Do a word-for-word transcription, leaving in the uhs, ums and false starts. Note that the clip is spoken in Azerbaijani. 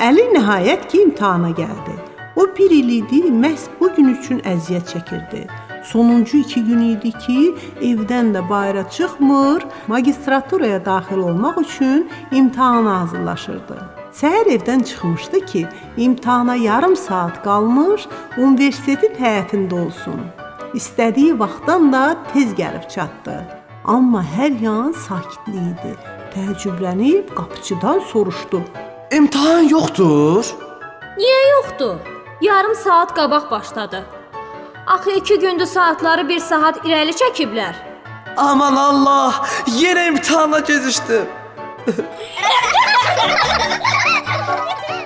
Əli nəhayət ki, imtahana gəldi. O bir il idi, məhz bu gün üçün əziyyət çəkirdi. Sonuncu iki gün idi ki, evdən də bayıra çıxmır, magistraturaya daxil olmaq üçün imtahana hazırlaşırdı. Səhər evdən çıxmışdı ki, imtahana yarım saat qalmış, universitetin həyətində olsun. İstədiyi vaxtdan da tez gəlib çatdı. Amma hər yan sakitlik idi. Təəccüblənib qapıçıdan soruşdu. İmtahan yoxdur? Niyə yoxdur? Yarım saat qabaq başladı. Axı iki gündür saatları bir saat irəli çəkiblər. Aman Allah, yenə imtahana gecişdim.